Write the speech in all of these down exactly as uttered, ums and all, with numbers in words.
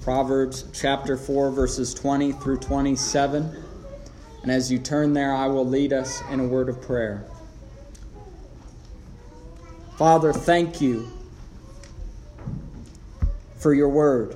Proverbs chapter four, verses twenty through twenty-seven. And as you turn there, I will lead us in a word of prayer. Father, thank you for your word.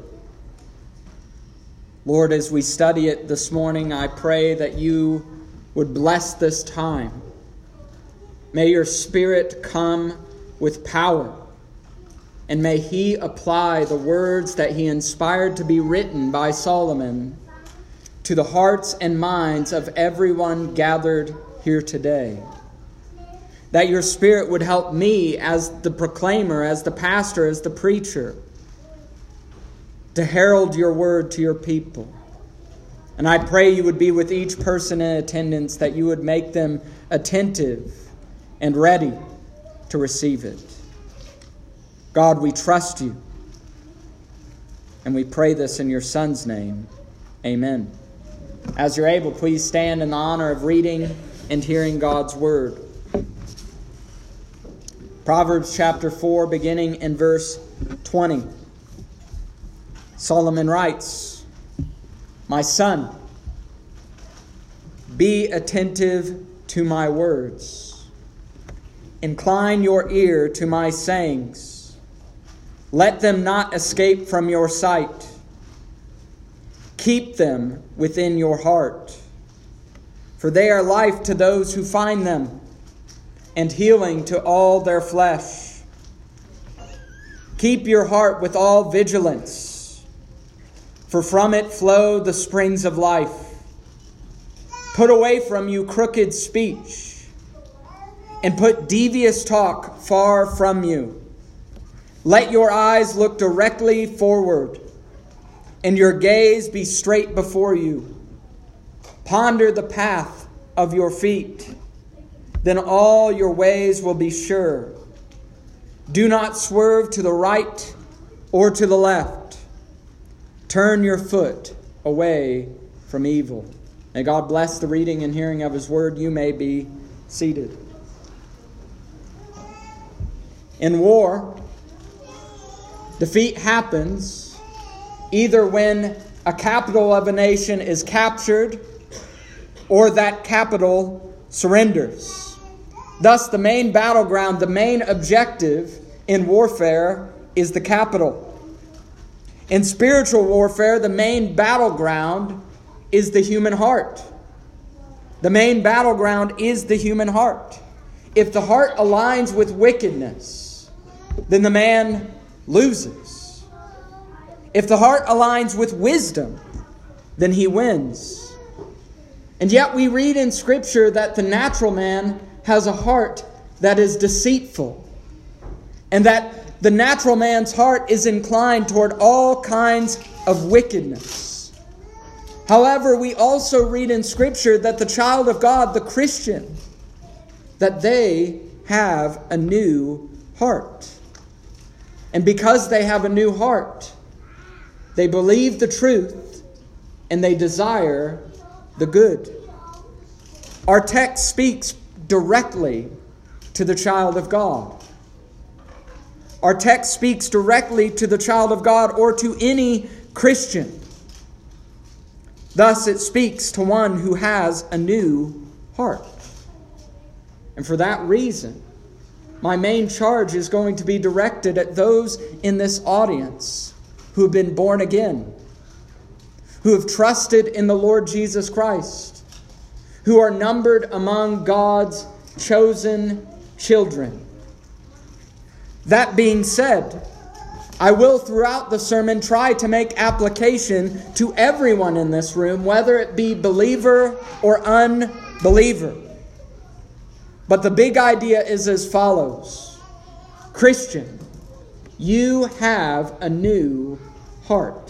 Lord, as we study it this morning, I pray that you would bless this time. May your Spirit come with power, and may he apply the words that he inspired to be written by Solomon to the hearts and minds of everyone gathered here today. That your Spirit would help me as the proclaimer, as the pastor, as the preacher, to herald your word to your people. And I pray you would be with each person in attendance, that you would make them attentive and ready to receive it. God, we trust you. And we pray this in your Son's name. Amen. As you're able, please stand in the honor of reading and hearing God's word. Proverbs chapter four, beginning in verse twenty. Solomon writes, "My son, be attentive to my words. Incline your ear to my sayings. Let them not escape from your sight. Keep them within your heart, for they are life to those who find them, and healing to all their flesh. Keep your heart with all vigilance, for from it flow the springs of life. Put away from you crooked speech, and put devious talk far from you. Let your eyes look directly forward, and your gaze be straight before you. Ponder the path of your feet, then all your ways will be sure. Do not swerve to the right or to the left. Turn your foot away from evil." May God bless the reading and hearing of his word. You may be seated. In war, defeat happens either when a capital of a nation is captured or that capital surrenders. Thus, the main battleground, the main objective in warfare is the capital. In spiritual warfare, the main battleground is the human heart. The main battleground is the human heart. If the heart aligns with wickedness, then the man loses. If the heart aligns with wisdom, then he wins. And yet we read in Scripture that the natural man has a heart that is deceitful, and that the natural man's heart is inclined toward all kinds of wickedness. However, we also read in Scripture that the child of God, the Christian, that they have a new heart. And because they have a new heart, they believe the truth and they desire the good. Our text speaks directly to the child of God. Our text speaks directly to the child of God or to any Christian. Thus, it speaks to one who has a new heart. And for that reason, my main charge is going to be directed at those in this audience who have been born again, who have trusted in the Lord Jesus Christ, who are numbered among God's chosen children. That being said, I will throughout the sermon try to make application to everyone in this room, whether it be believer or unbeliever. But the big idea is as follows. Christian, you have a new heart.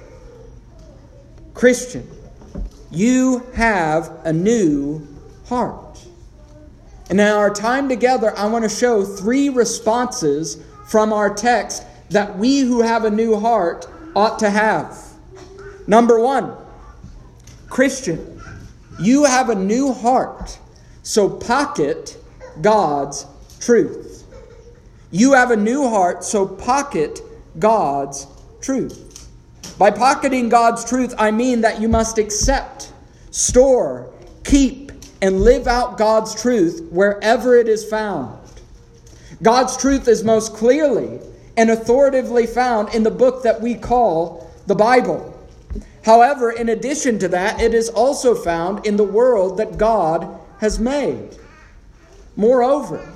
Christian, you have a new heart. And in our time together, I want to show three responses from our text that we who have a new heart ought to have. Number one, Christian, you have a new heart, so pocket God's truth. You have a new heart, so pocket God's truth. By pocketing God's truth, I mean that you must accept, store, keep, and live out God's truth wherever it is found. God's truth is most clearly and authoritatively found in the book that we call the Bible. However, in addition to that, it is also found in the world that God has made. Moreover,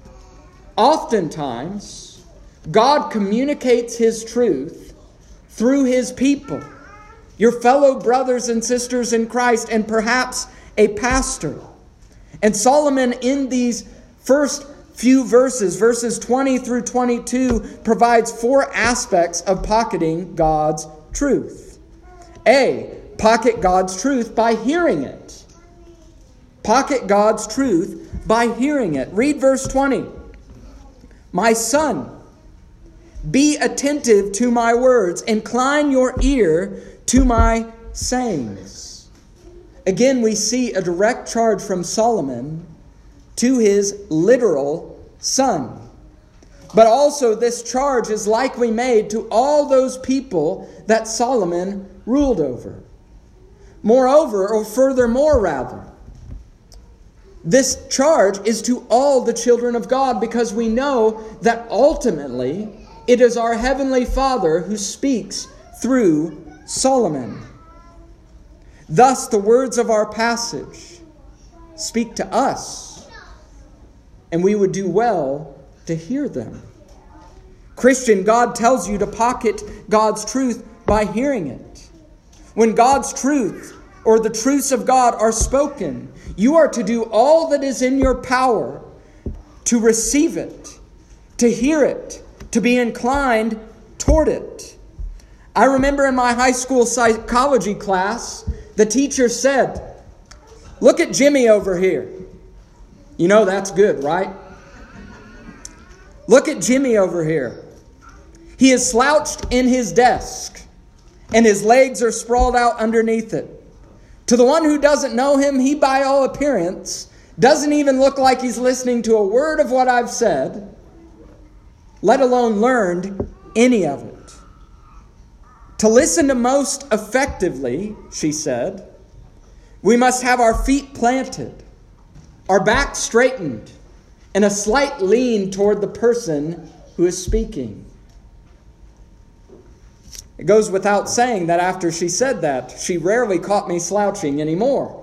oftentimes, God communicates His truth through His people, your fellow brothers and sisters in Christ, and perhaps a pastor. And Solomon, in these first few verses, verses twenty through twenty-two, provides four aspects of pocketing God's truth. A, pocket God's truth by hearing it. Pocket God's truth by hearing it. Read verse twenty. My son, be attentive to my words. Incline your ear to my sayings. Again, we see a direct charge from Solomon to his literal son. But also this charge is likely made to all those people that Solomon ruled over. Moreover, or furthermore rather, this charge is to all the children of God, because we know that ultimately it is our Heavenly Father who speaks through Solomon. Thus, the words of our passage speak to us, and we would do well to hear them. Christian, God tells you to pocket God's truth by hearing it. When God's truth or the truths of God are spoken, you are to do all that is in your power to receive it, to hear it, to be inclined toward it. I remember in my high school psychology class, the teacher said, "Look at Jimmy over here." You know that's good, right? Look at Jimmy over here. He is slouched in his desk, and his legs are sprawled out underneath it. To the one who doesn't know him, he by all appearance doesn't even look like he's listening to a word of what I've said, let alone learned any of it. To listen to most effectively, she said, we must have our feet planted, our back straightened, and a slight lean toward the person who is speaking. It goes without saying that after she said that, she rarely caught me slouching anymore.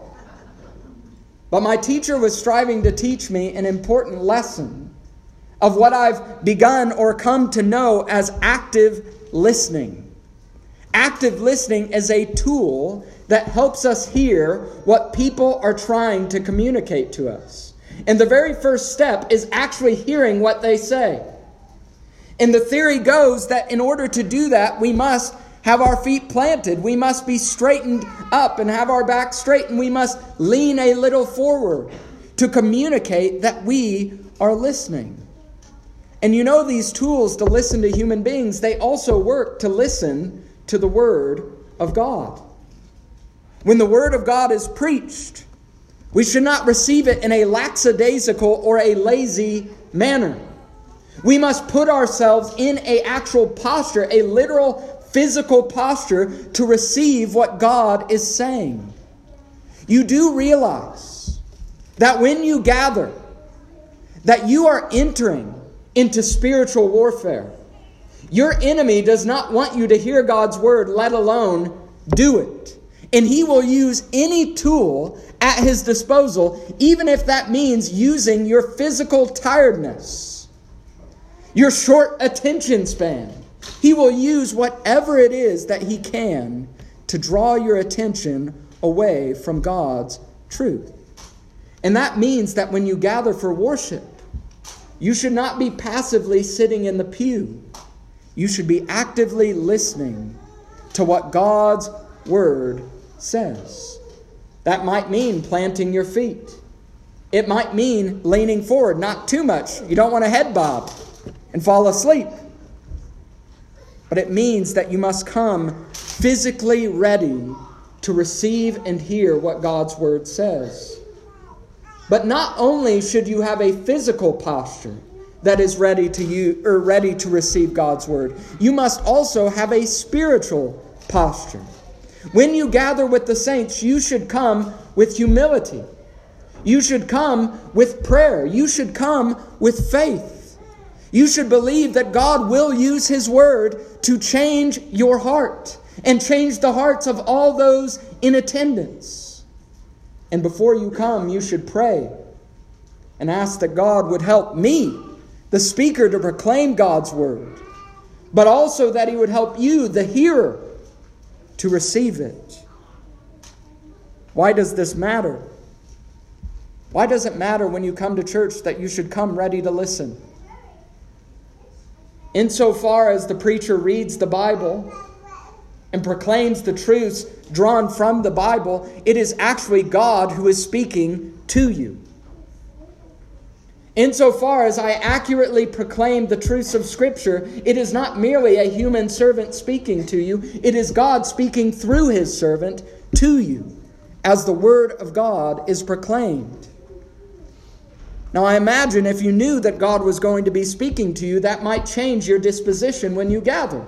But my teacher was striving to teach me an important lesson of what I've begun or come to know as active listening. Active listening is a tool that helps us hear what people are trying to communicate to us. And the very first step is actually hearing what they say. And the theory goes that in order to do that, we must have our feet planted. We must be straightened up and have our back straight. And we must lean a little forward to communicate that we are listening. And you know these tools to listen to human beings, they also work to listen to the Word of God. When the Word of God is preached, we should not receive it in a lackadaisical or a lazy manner. We must put ourselves in an actual posture, a literal physical posture to receive what God is saying. You do realize that when you gather, that you are entering into spiritual warfare. Your enemy does not want you to hear God's word, let alone do it. And he will use any tool at his disposal, even if that means using your physical tiredness, your short attention span. He will use whatever it is that he can to draw your attention away from God's truth. And that means that when you gather for worship, you should not be passively sitting in the pew. You should be actively listening to what God's word says. That might mean planting your feet. It might mean leaning forward, not too much. You don't want to head bob and fall asleep. But it means that you must come physically ready to receive and hear what God's word says. But not only should you have a physical posture that is ready to you or ready to receive God's word, you must also have a spiritual posture. When you gather with the saints, you should come with humility. You should come with prayer. You should come with faith. You should believe that God will use His Word to change your heart and change the hearts of all those in attendance. And before you come, you should pray and ask that God would help me, the speaker, to proclaim God's Word, but also that He would help you, the hearer, to receive it. Why does this matter? Why does it matter when you come to church that you should come ready to listen? Insofar as the preacher reads the Bible and proclaims the truths drawn from the Bible, it is actually God who is speaking to you. Insofar as I accurately proclaim the truths of Scripture, it is not merely a human servant speaking to you. It is God speaking through His servant to you as the Word of God is proclaimed. Now, I imagine if you knew that God was going to be speaking to you, that might change your disposition when you gather.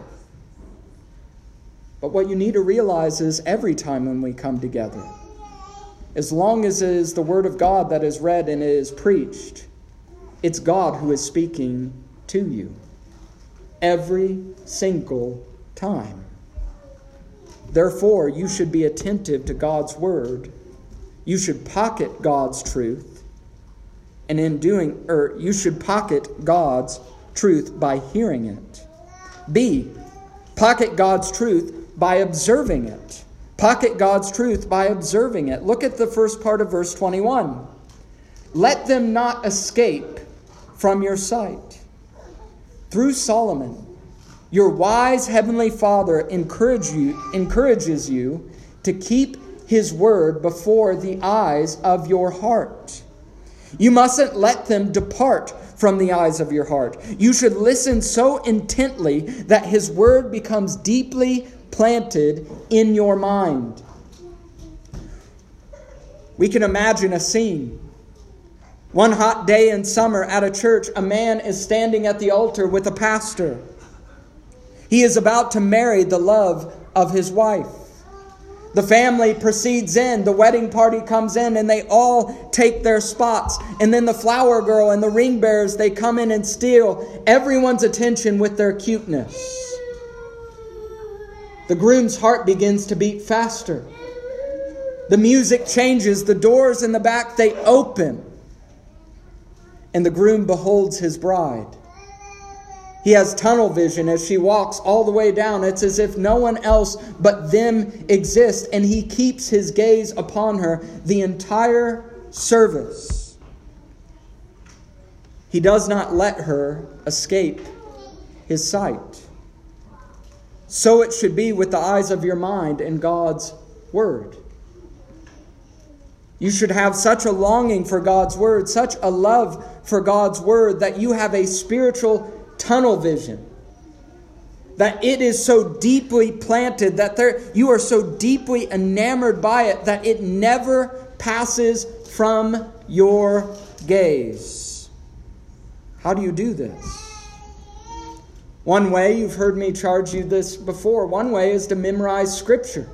But what you need to realize is every time when we come together, as long as it is the Word of God that is read and it is preached, it's God who is speaking to you every single time. Therefore, you should be attentive to God's Word. You should pocket God's truth. And in doing, or you should pocket God's truth by hearing it. B, pocket God's truth by observing it. Pocket God's truth by observing it. Look at the first part of verse twenty-one. Let them not escape from your sight. Through Solomon, your wise heavenly Father encourage you, encourages you to keep His word before the eyes of your heart. You mustn't let them depart from the eyes of your heart. You should listen so intently that His word becomes deeply planted in your mind. We can imagine a scene. One hot day in summer at a church, a man is standing at the altar with a pastor. He is about to marry the love of his wife. The family proceeds in, the wedding party comes in, and they all take their spots. And then the flower girl and the ring bearers, they come in and steal everyone's attention with their cuteness. The groom's heart begins to beat faster. The music changes, the doors in the back, they open. And the groom beholds his bride. He has tunnel vision as she walks all the way down. It's as if no one else but them exists. And he keeps his gaze upon her the entire service. He does not let her escape his sight. So it should be with the eyes of your mind and God's Word. You should have such a longing for God's Word, such a love for God's Word, that you have a spiritual tunnel vision. That it is so deeply planted, that there you are so deeply enamored by it, that it never passes from your gaze. How do you do this? One way, you've heard me charge you this before, one way is to memorize Scripture.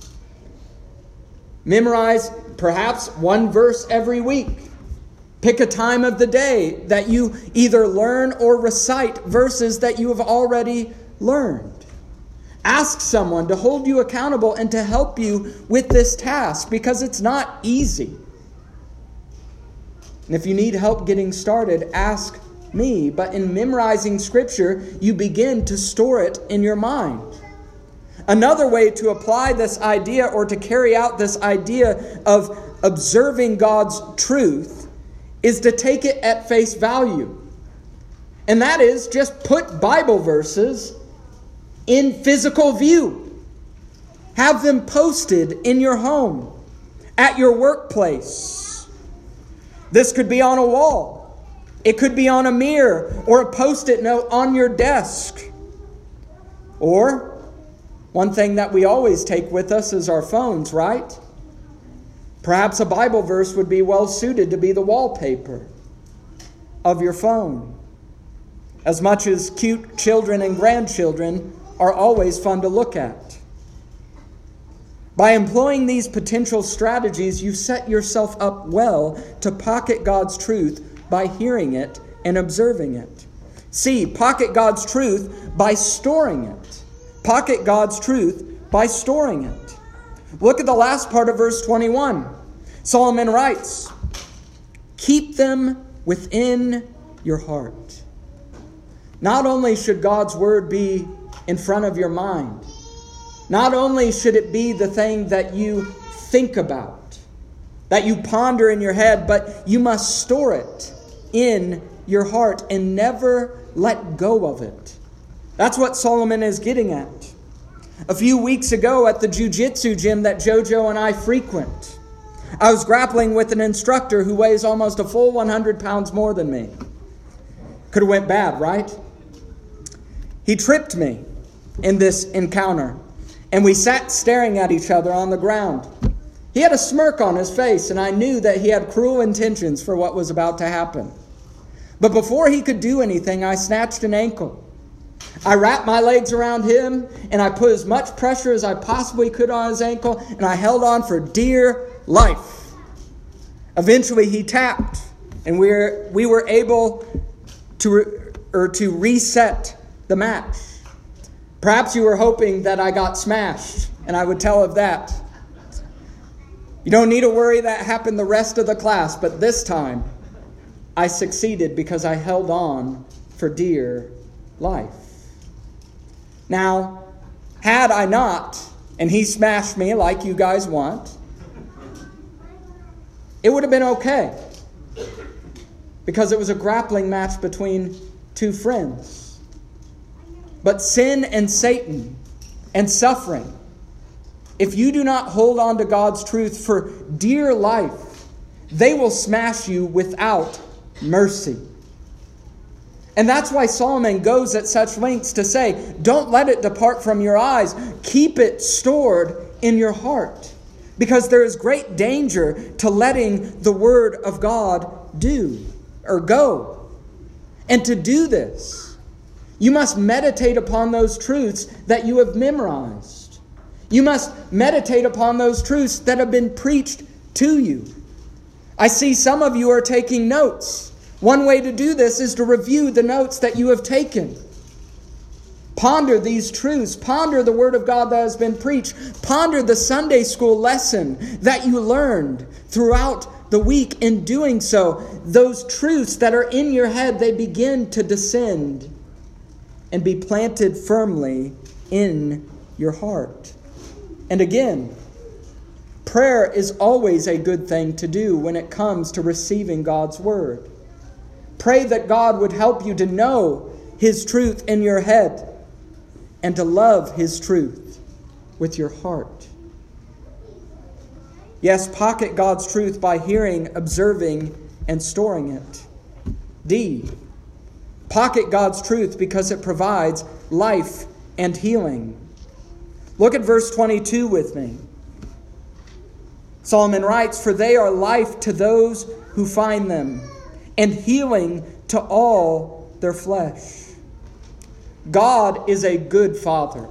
Memorize perhaps one verse every week. Pick a time of the day that you either learn or recite verses that you have already learned. Ask someone to hold you accountable and to help you with this task, because it's not easy. And if you need help getting started, ask me. But in memorizing Scripture, you begin to store it in your mind. Another way to apply this idea, or to carry out this idea of observing God's truth, is to take it at face value. And that is, just put Bible verses in physical view. Have them posted in your home, at your workplace. This could be on a wall. It could be on a mirror or a post-it note on your desk. Or one thing that we always take with us is our phones, right? Perhaps a Bible verse would be well suited to be the wallpaper of your phone. As much as cute children and grandchildren are always fun to look at. By employing these potential strategies, you set yourself up well to pocket God's truth by hearing it and observing it. C, pocket God's truth by storing it. Pocket God's truth by storing it. Look at the last part of verse twenty-one. Solomon writes, keep them within your heart. Not only should God's word be in front of your mind, not only should it be the thing that you think about, that you ponder in your head, but you must store it in your heart and never let go of it. That's what Solomon is getting at. A few weeks ago at the jiu-jitsu gym that JoJo and I frequent, I was grappling with an instructor who weighs almost a full one hundred pounds more than me. Could have went bad, right? He tripped me in this encounter, and we sat staring at each other on the ground. He had a smirk on his face, and I knew that he had cruel intentions for what was about to happen. But before he could do anything, I snatched an ankle. I wrapped my legs around him, and I put as much pressure as I possibly could on his ankle, and I held on for dear life. Eventually, he tapped, and we were, we were able to, re, or to reset the match. Perhaps you were hoping that I got smashed, and I would tell of that. You don't need to worry that happened the rest of the class, but this time I succeeded because I held on for dear life. Now, had I not, and he smashed me like you guys want, it would have been okay, because it was a grappling match between two friends. But sin and Satan and suffering, if you do not hold on to God's truth for dear life, they will smash you without mercy. And that's why Solomon goes at such lengths to say, don't let it depart from your eyes. Keep it stored in your heart. Because there is great danger to letting the word of God do or go. And to do this, you must meditate upon those truths that you have memorized. You must meditate upon those truths that have been preached to you. I see some of you are taking notes. One way to do this is to review the notes that you have taken. Ponder these truths. Ponder the Word of God that has been preached. Ponder the Sunday school lesson that you learned throughout the week. In doing so, those truths that are in your head, they begin to descend and be planted firmly in your heart. And again, prayer is always a good thing to do when it comes to receiving God's Word. Pray that God would help you to know His truth in your head and to love His truth with your heart. Yes, pocket God's truth by hearing, observing, and storing it. D, pocket God's truth because it provides life and healing. Look at verse twenty-two with me. Solomon writes, "For they are life to those who find them, and healing to all their flesh." God is a good Father.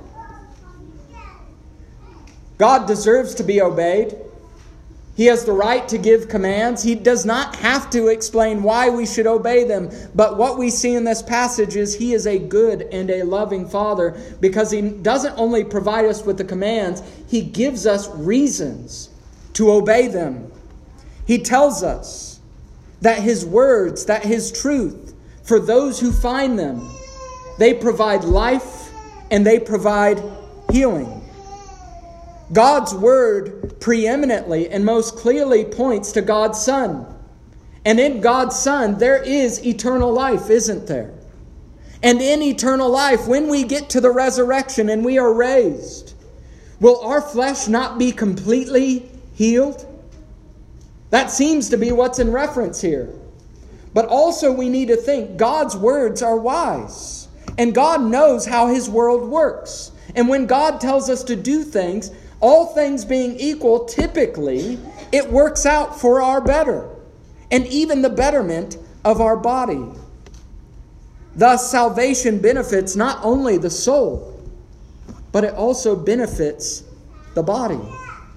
God deserves to be obeyed. He has the right to give commands. He does not have to explain why we should obey them. But what we see in this passage is He is a good and a loving Father, because He doesn't only provide us with the commands, He gives us reasons to obey them. He tells us that His words, that His truth, for those who find them, they provide life and they provide healing. God's word preeminently and most clearly points to God's Son. And in God's Son, there is eternal life, isn't there? And in eternal life, when we get to the resurrection and we are raised, will our flesh not be completely healed? That seems to be what's in reference here. But also we need to think God's words are wise. And God knows how His world works. And when God tells us to do things, all things being equal, typically, it works out for our better. And even the betterment of our body. Thus, salvation benefits not only the soul, but it also benefits the body.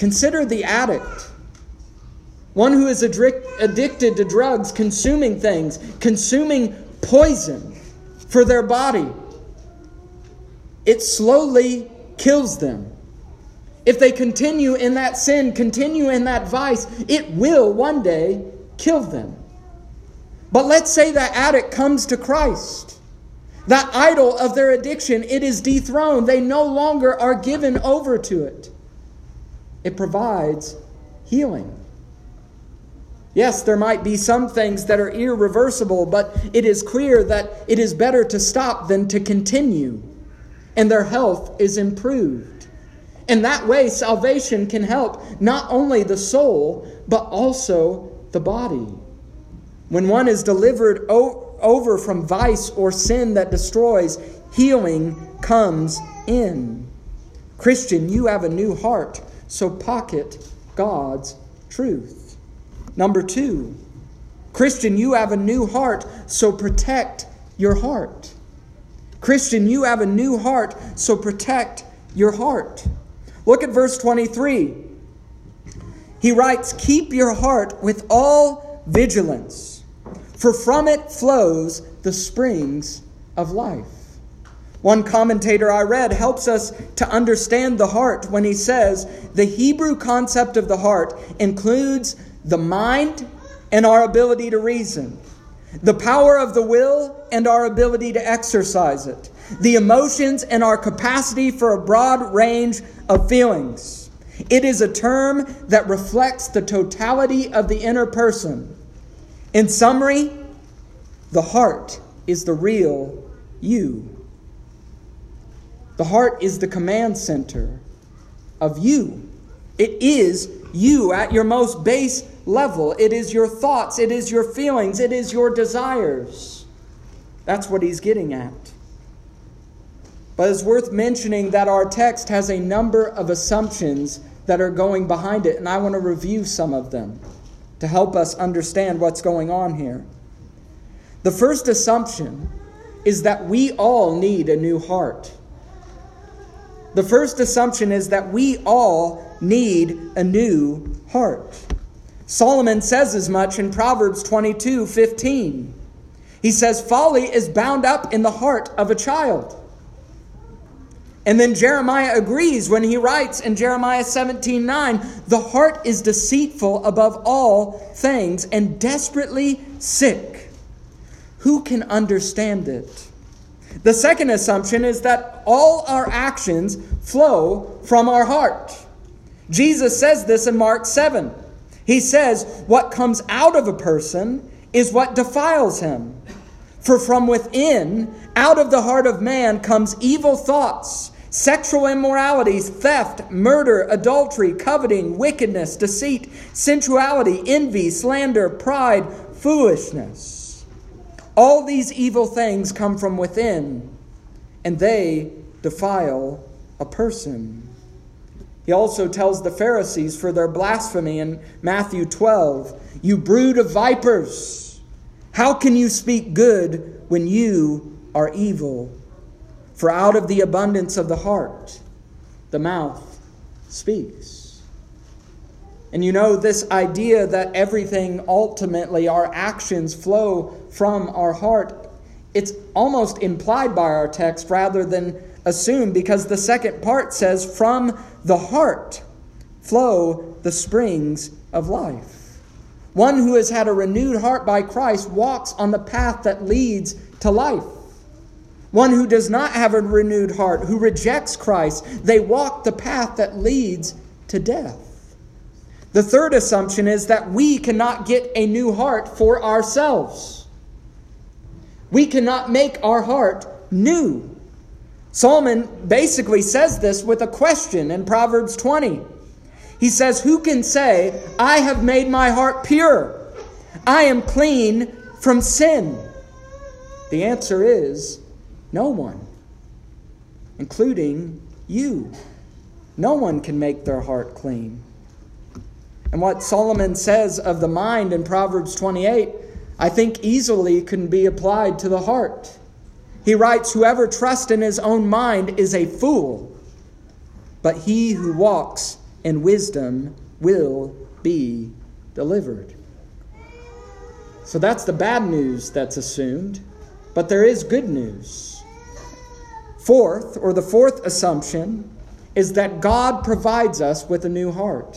Consider the addict. One who is addic- addicted to drugs, consuming things, consuming poison for their body. It slowly kills them. If they continue in that sin, continue in that vice, it will one day kill them. But let's say that addict comes to Christ. That idol of their addiction, it is dethroned. They no longer are given over to it. It provides healing. Yes, there might be some things that are irreversible, but it is clear that it is better to stop than to continue. And their health is improved. In that way, salvation can help not only the soul, but also the body. When one is delivered o- over from vice or sin that destroys, healing comes in. Christian, you have a new heart, so pocket God's truth. Number two, Christian, you have a new heart, so protect your heart. Christian, you have a new heart, so protect your heart. Look at verse twenty-three. He writes, "Keep your heart with all vigilance, for from it flows the springs of life." One commentator I read helps us to understand the heart when he says, the Hebrew concept of the heart includes the mind and our ability to reason, the power of the will and our ability to exercise it, the emotions and our capacity for a broad range of feelings. It is a term that reflects the totality of the inner person. In summary, the heart is the real you. The heart is the command center of you. It is you at your most base level. It is your thoughts. It is your feelings. It is your desires. That's what he's getting at. But it's worth mentioning that our text has a number of assumptions that are going behind it, and I want to review some of them to help us understand what's going on here. The first assumption is that we all need a new heart. The first assumption is that we all need a new heart. Solomon says as much in Proverbs twenty-two fifteen. He says, "Folly is bound up in the heart of a child." And then Jeremiah agrees when he writes in Jeremiah seventeen nine, "The heart is deceitful above all things and desperately sick. Who can understand it?" The second assumption is that all our actions flow from our heart. Jesus says this in Mark seven. He says, "What comes out of a person is what defiles him. For from within, out of the heart of man, comes evil thoughts, sexual immorality, theft, murder, adultery, coveting, wickedness, deceit, sensuality, envy, slander, pride, foolishness. All these evil things come from within, and they defile a person." He also tells the Pharisees for their blasphemy in Matthew twelve, "You brood of vipers, how can you speak good when you are evil? For out of the abundance of the heart, the mouth speaks." And you know, this idea that everything, ultimately, our actions flow from our heart, it's almost implied by our text rather than assumed, because the second part says, "From the heart flow the springs of life." One who has had a renewed heart by Christ walks on the path that leads to life. One who does not have a renewed heart, who rejects Christ, they walk the path that leads to death. The third assumption is that we cannot get a new heart for ourselves. We cannot make our heart new. Solomon basically says this with a question in Proverbs twenty. He says, "Who can say, 'I have made my heart pure. I am clean from sin'?" The answer is no one, including you. No one can make their heart clean. And what Solomon says of the mind in Proverbs twenty-eight, I think easily can be applied to the heart. He writes, "Whoever trusts in his own mind is a fool, but he who walks and wisdom will be delivered. So that's the bad news that's assumed, but there is good news. Fourth, or the fourth assumption, is that God provides us with a new heart.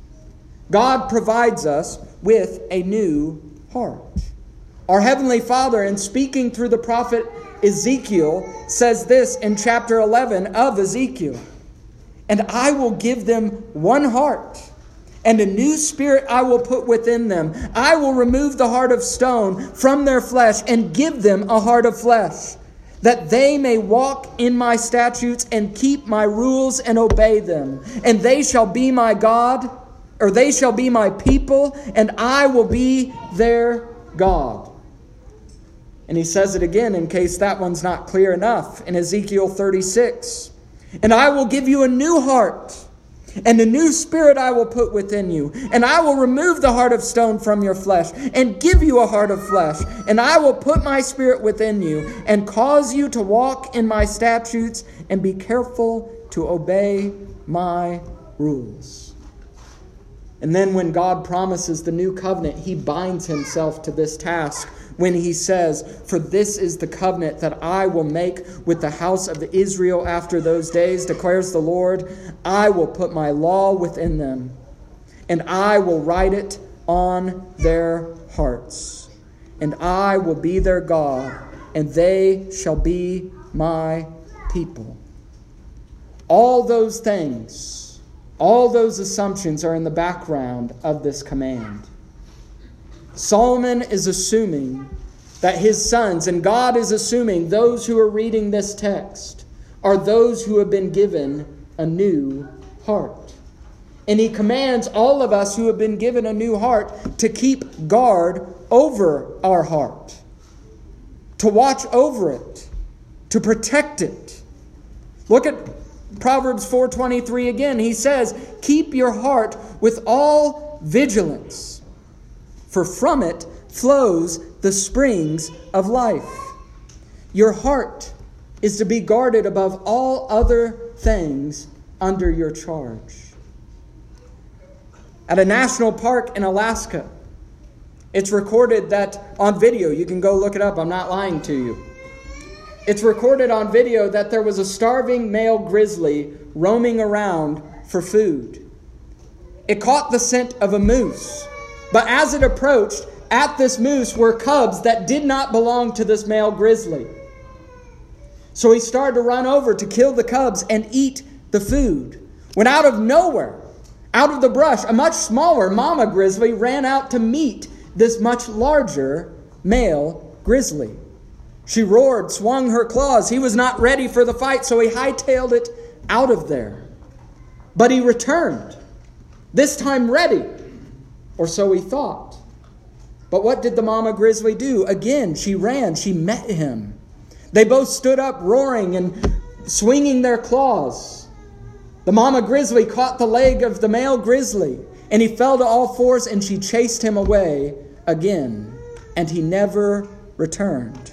God provides us with a new heart. Our Heavenly Father, in speaking through the prophet Ezekiel, says this in chapter eleven of Ezekiel, "And I will give them one heart, and a new spirit I will put within them. I will remove the heart of stone from their flesh and give them a heart of flesh, that they may walk in my statutes and keep my rules and obey them. And they shall be my God, or they shall be my people, and I will be their God." And he says it again in case that one's not clear enough in Ezekiel thirty-six. "And I will give you a new heart, and a new spirit I will put within you. And I will remove the heart of stone from your flesh and give you a heart of flesh. And I will put my spirit within you and cause you to walk in my statutes and be careful to obey my rules." And then when God promises the new covenant, he binds himself to this task when he says, "For this is the covenant that I will make with the house of Israel after those days, declares the Lord. I will put my law within them, and I will write it on their hearts. And I will be their God, and they shall be my people." All those things, all those assumptions are in the background of this command. Solomon is assuming that his sons, and God is assuming those who are reading this text, are those who have been given a new heart. And he commands all of us who have been given a new heart to keep guard over our heart, to watch over it, to protect it. Look at Proverbs four twenty-three again. He says, "Keep your heart with all vigilance, for from it flows the springs of life." Your heart is to be guarded above all other things under your charge. At a national park in Alaska, it's recorded that on video, you can go look it up, I'm not lying to you. It's recorded on video that there was a starving male grizzly roaming around for food. It caught the scent of a moose, but as it approached, at this moose were cubs that did not belong to this male grizzly. So he started to run over to kill the cubs and eat the food, when out of nowhere, out of the brush, a much smaller mama grizzly ran out to meet this much larger male grizzly. She roared, swung her claws. He was not ready for the fight, so he hightailed it out of there. But he returned, this time ready, or so he thought. But what did the mama grizzly do? Again, she ran. She met him. They both stood up, roaring and swinging their claws. The mama grizzly caught the leg of the male grizzly, and he fell to all fours, and she chased him away again, and he never returned.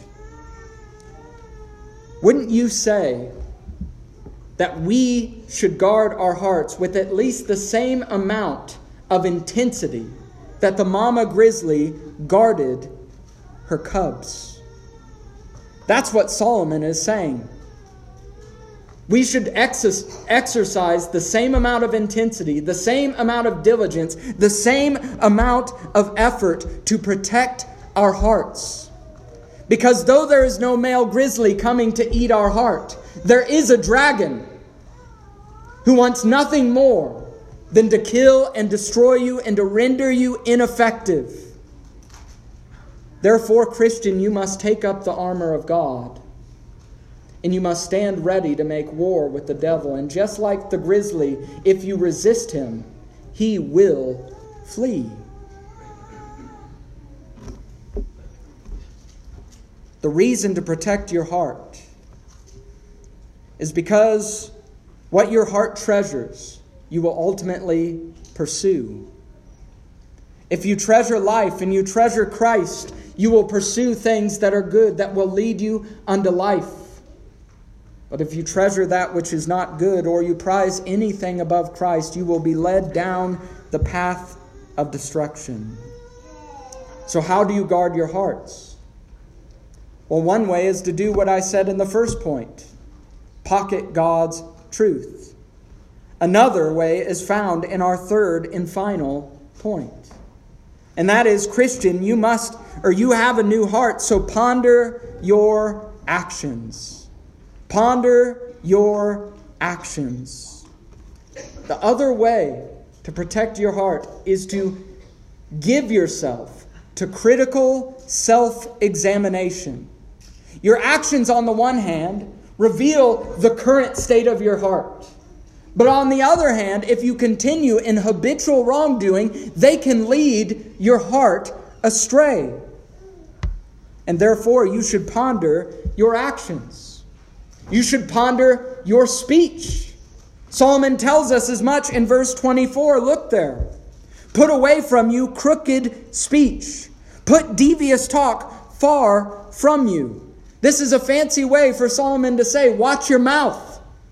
Wouldn't you say that we should guard our hearts with at least the same amount of intensity that the mama grizzly guarded her cubs? That's what Solomon is saying. We should exercise the same amount of intensity, the same amount of diligence, the same amount of effort to protect our hearts. Because though there is no male grizzly coming to eat our heart, there is a dragon who wants nothing more than to kill and destroy you and to render you ineffective. Therefore, Christian, you must take up the armor of God, and you must stand ready to make war with the devil. And just like the grizzly, if you resist him, he will flee. The reason to protect your heart is because what your heart treasures, you will ultimately pursue. If you treasure life and you treasure Christ, you will pursue things that are good, that will lead you unto life. But if you treasure that which is not good, or you prize anything above Christ, you will be led down the path of destruction. So how do you guard your hearts? Well, one way is to do what I said in the first point. Pocket God's truth. Another way is found in our third and final point. And that is, Christian, you must, or you have a new heart, so ponder your actions. Ponder your actions. The other way to protect your heart is to give yourself to critical self-examination. Your actions, on the one hand, reveal the current state of your heart. But on the other hand, if you continue in habitual wrongdoing, they can lead your heart astray. And therefore, you should ponder your actions. You should ponder your speech. Solomon tells us as much in verse twenty-four. Look there. Put away from you crooked speech. Put devious talk far from you. This is a fancy way for Solomon to say, watch your mouth.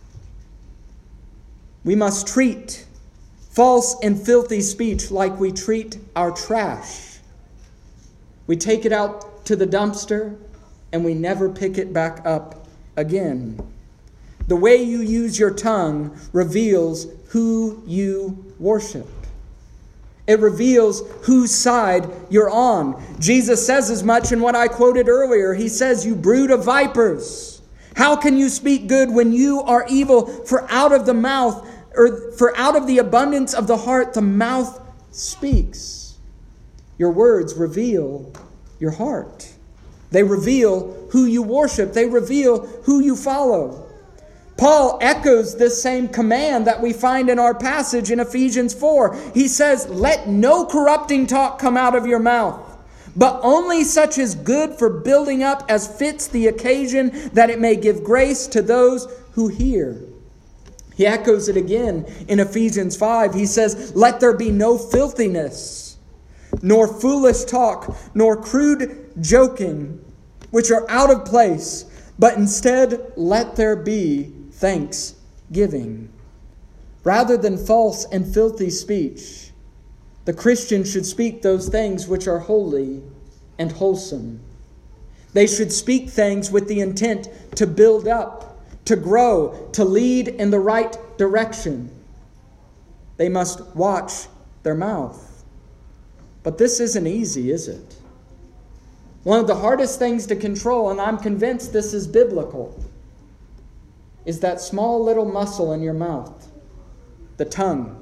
We must treat false and filthy speech like we treat our trash. We take it out to the dumpster and we never pick it back up again. The way you use your tongue reveals who you worship. It reveals whose side you're on. Jesus says as much in what I quoted earlier. He says, you brood of vipers. How can you speak good when you are evil? For out of the mouth, or for out of the abundance of the heart, the mouth speaks. Your words reveal your heart. They reveal who you worship. They reveal who you follow. Paul echoes this same command that we find in our passage in Ephesians four. He says, let no corrupting talk come out of your mouth, but only such as good for building up as fits the occasion, that it may give grace to those who hear. He echoes it again in Ephesians five. He says, let there be no filthiness, nor foolish talk, nor crude joking, which are out of place, but instead let there be thanksgiving. Rather than false and filthy speech, the Christian should speak those things which are holy and wholesome. They should speak things with the intent to build up, to grow, to lead in the right direction. They must watch their mouth. But this isn't easy, is it? One of the hardest things to control, and I'm convinced this is biblical, is that small little muscle in your mouth, the tongue.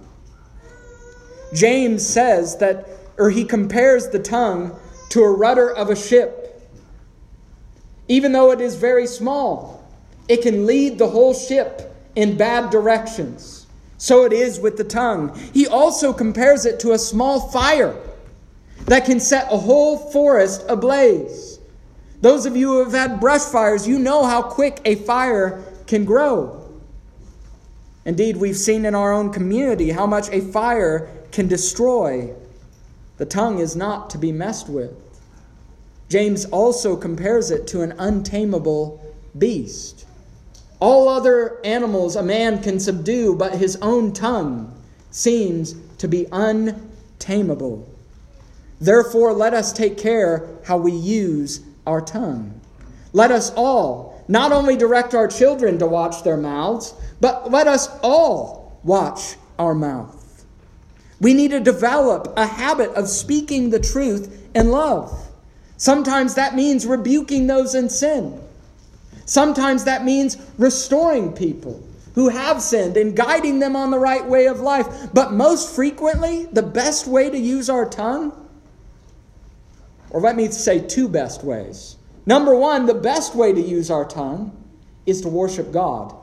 James says that, or he compares the tongue to a rudder of a ship. Even though it is very small, it can lead the whole ship in bad directions. So it is with the tongue. He also compares it to a small fire that can set a whole forest ablaze. Those of you who have had brush fires, you know how quick a fire can grow. Indeed, we've seen in our own community how much a fire can destroy. The tongue is not to be messed with. James also compares it to an untamable beast. All other animals a man can subdue, but his own tongue seems to be untamable. Therefore, let us take care how we use our tongue. Let us all not only direct our children to watch their mouths, but let us all watch our mouth. We need to develop a habit of speaking the truth in love. Sometimes that means rebuking those in sin. Sometimes that means restoring people who have sinned and guiding them on the right way of life. But most frequently, the best way to use our tongue, or let me say two best ways. Number one, the best way to use our tongue is to worship God.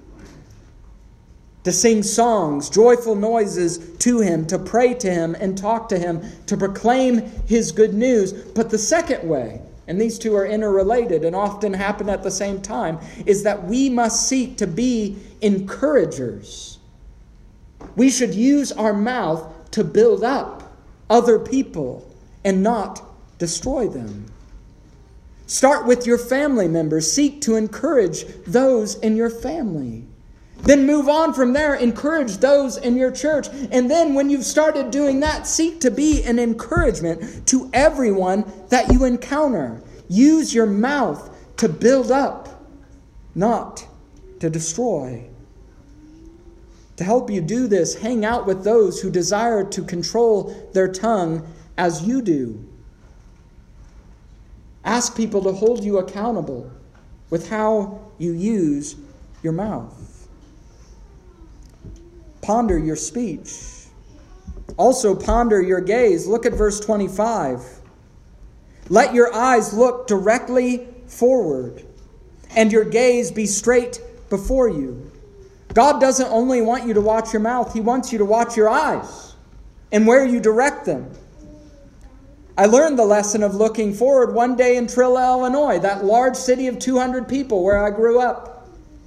To sing songs, joyful noises to Him, to pray to Him and talk to Him, to proclaim His good news. But the second way, and these two are interrelated and often happen at the same time, is that we must seek to be encouragers. We should use our mouth to build up other people and not destroy them. Start with your family members. Seek to encourage those in your family. Then move on from there. Encourage those in your church. And then when you've started doing that, seek to be an encouragement to everyone that you encounter. Use your mouth to build up, not to destroy. To help you do this, hang out with those who desire to control their tongue as you do. Ask people to hold you accountable with how you use your mouth. Ponder your speech. Also ponder your gaze. Look at verse twenty-five. Let your eyes look directly forward, and your gaze be straight before you. God doesn't only want you to watch your mouth, He wants you to watch your eyes and where you direct them. I learned the lesson of looking forward one day in Trilla, Illinois, that large city of two hundred people where I grew up.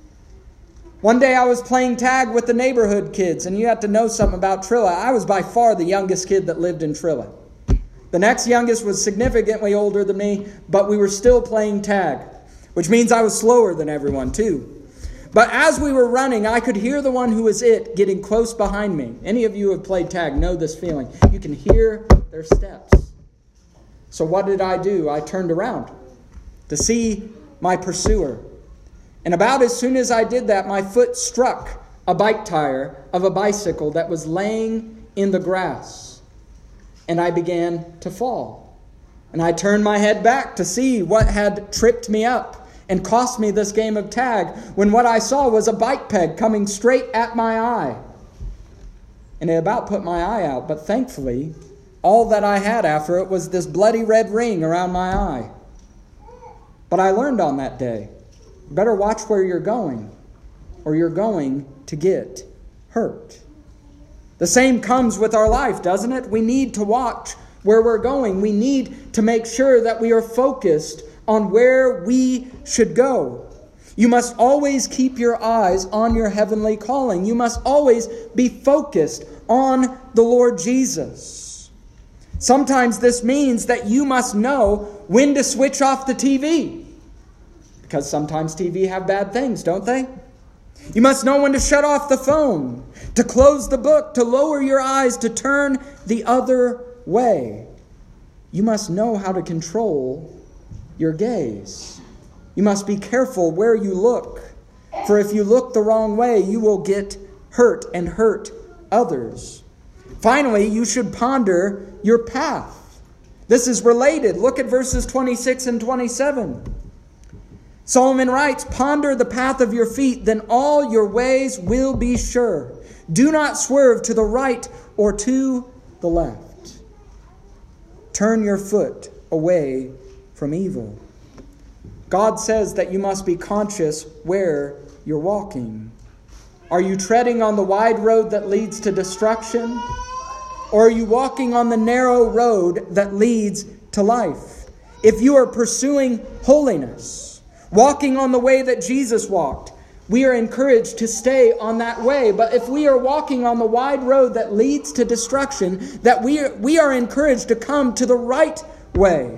One day I was playing tag with the neighborhood kids, and you have to know something about Trilla. I was by far the youngest kid that lived in Trilla. The next youngest was significantly older than me, but we were still playing tag, which means I was slower than everyone too. But as we were running, I could hear the one who was it getting close behind me. Any of you who have played tag know this feeling. You can hear their steps. So what did I do? I turned around to see my pursuer. And about as soon as I did that, my foot struck a bike tire of a bicycle that was laying in the grass. And I began to fall. And I turned my head back to see what had tripped me up and cost me this game of tag, when what I saw was a bike peg coming straight at my eye. And it about put my eye out, but thankfully, all that I had after it was this bloody red ring around my eye. But I learned on that day, better watch where you're going, or you're going to get hurt. The same comes with our life, doesn't it? We need to watch where we're going. We need to make sure that we are focused on where we should go. You must always keep your eyes on your heavenly calling. You must always be focused on the Lord Jesus. Sometimes this means that you must know when to switch off the T V. Because sometimes T V have bad things, don't they? You must know when to shut off the phone, to close the book, to lower your eyes, to turn the other way. You must know how to control your gaze. You must be careful where you look, for if you look the wrong way, you will get hurt and hurt others. Finally, you should ponder your path. This is related. Look at verses twenty-six and twenty-seven. Solomon writes, "Ponder the path of your feet, then all your ways will be sure. Do not swerve to the right or to the left. Turn your foot away from evil." God says that you must be conscious where you're walking. Are you treading on the wide road that leads to destruction? Or are you walking on the narrow road that leads to life? If you are pursuing holiness, walking on the way that Jesus walked, we are encouraged to stay on that way. But if we are walking on the wide road that leads to destruction, that we are, we are encouraged to come to the right way.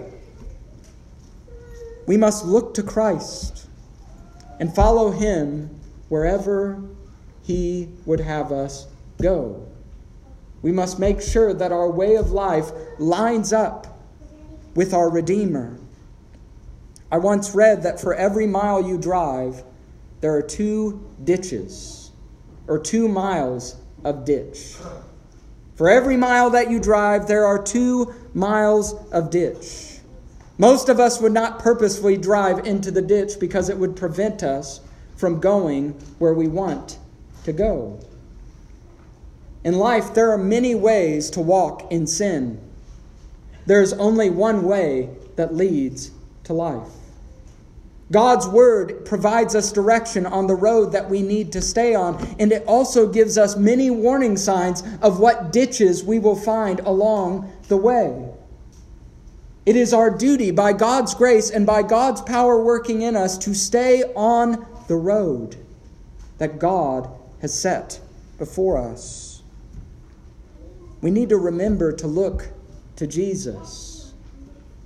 We must look to Christ and follow Him wherever He would have us go. We must make sure that our way of life lines up with our Redeemer. I once read that for every mile you drive, there are two ditches, or two miles of ditch. For every mile that you drive, there are two miles of ditch. Most of us would not purposefully drive into the ditch because it would prevent us from going where we want to go. In life, there are many ways to walk in sin. There is only one way that leads to life. God's Word provides us direction on the road that we need to stay on, and it also gives us many warning signs of what ditches we will find along the way. It is our duty, by God's grace and by God's power working in us, to stay on the road that God has set before us. We need to remember to look to Jesus.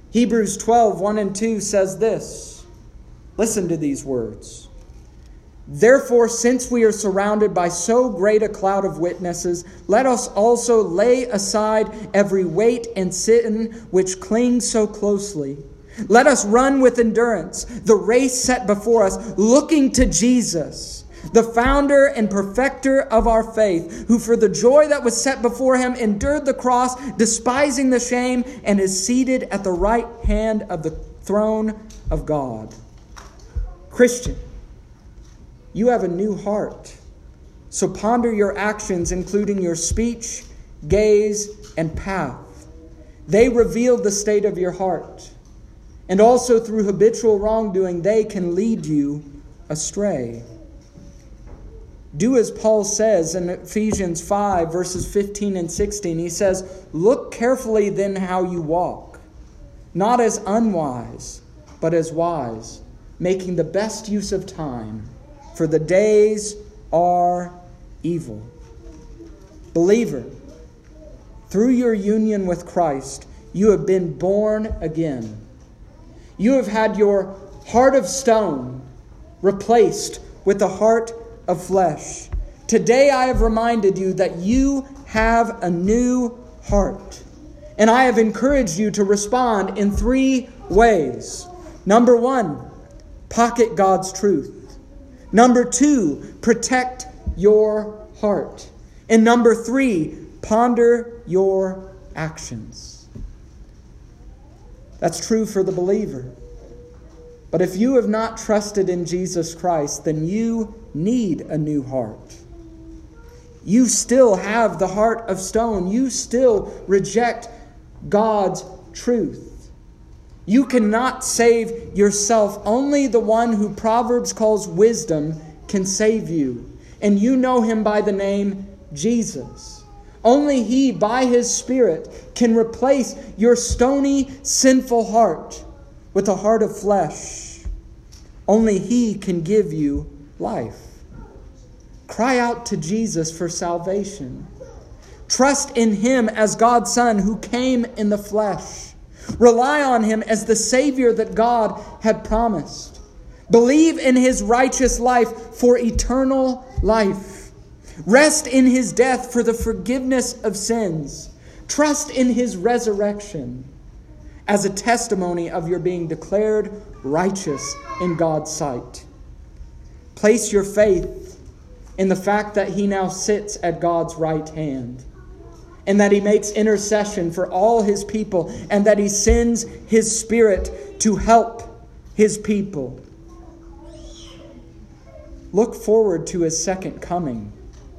Hebrews twelve, one and two says this. Listen to these words. Therefore, since we are surrounded by so great a cloud of witnesses, let us also lay aside every weight and sin which clings so closely. Let us run with endurance the race set before us, looking to Jesus, the founder and perfecter of our faith, who for the joy that was set before him endured the cross, despising the shame, and is seated at the right hand of the throne of God. Christian, you have a new heart. So ponder your actions, including your speech, gaze, and path. They reveal the state of your heart. And also through habitual wrongdoing, they can lead you astray. Do as Paul says in Ephesians five, verses fifteen and sixteen. He says, look carefully then how you walk, not as unwise, but as wise, making the best use of time, for the days are evil. Believer, through your union with Christ, you have been born again. You have had your heart of stone replaced with a heart of flesh. Today I have reminded you that you have a new heart. And I have encouraged you to respond in three ways. Number one, pocket God's truth. Number two, protect your heart. And number three, ponder your actions. That's true for the believer. But if you have not trusted in Jesus Christ, then you need a new heart. You still have the heart of stone. You still reject God's truth. You cannot save yourself. Only the one who Proverbs calls wisdom can save you. And you know him by the name Jesus. Only he, by his Spirit, can replace your stony, sinful heart with a heart of flesh. Only he can give you life. Cry out to Jesus for salvation. Trust in him as God's Son who came in the flesh. Rely on him as the Savior that God had promised. Believe in his righteous life for eternal life. Rest in his death for the forgiveness of sins. Trust in his resurrection as a testimony of your being declared righteous in God's sight. Place your faith in the fact that he now sits at God's right hand, and that he makes intercession for all his people, and that he sends his Spirit to help his people. Look forward to his second coming.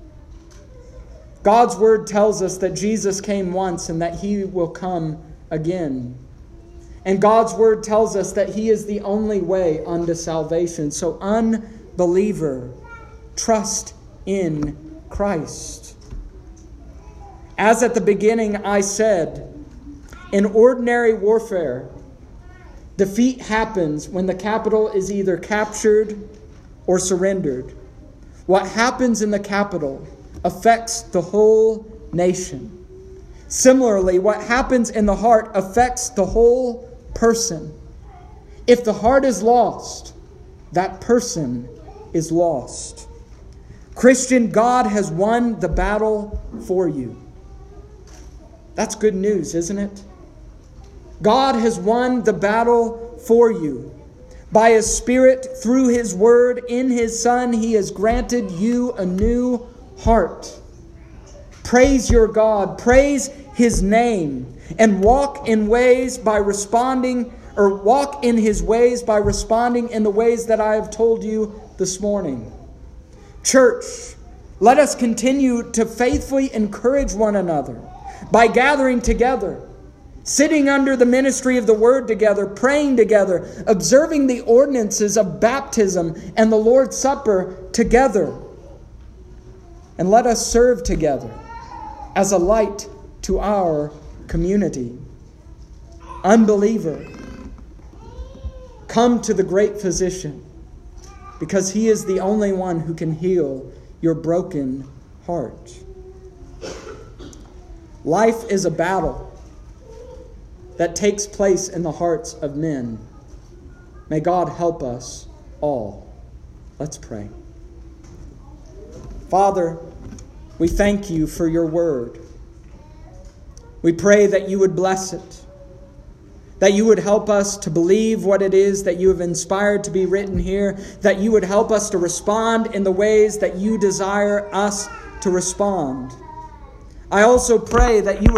God's word tells us that Jesus came once and that he will come again. And God's word tells us that he is the only way unto salvation. So, unbeliever, trust in Christ. As at the beginning I said, in ordinary warfare, defeat happens when the capital is either captured or surrendered. What happens in the capital affects the whole nation. Similarly, what happens in the heart affects the whole person. If the heart is lost, that person is lost. Christian, God has won the battle for you. That's good news, isn't it? God has won the battle for you. By his Spirit, through his word, in his Son, he has granted you a new heart. Praise your God. Praise his name. And walk in ways by responding, or walk in his ways by responding in the ways that I have told you this morning. Church, let us continue to faithfully encourage one another by gathering together, sitting under the ministry of the word together, praying together, observing the ordinances of baptism and the Lord's Supper together. And let us serve together as a light to our community. Unbeliever, come to the great physician, because he is the only one who can heal your broken heart. Life is a battle that takes place in the hearts of men. May God help us all. Let's pray. Father, we thank you for your word. We pray that you would bless it, that you would help us to believe what it is that you have inspired to be written here, that you would help us to respond in the ways that you desire us to respond. I also pray that you would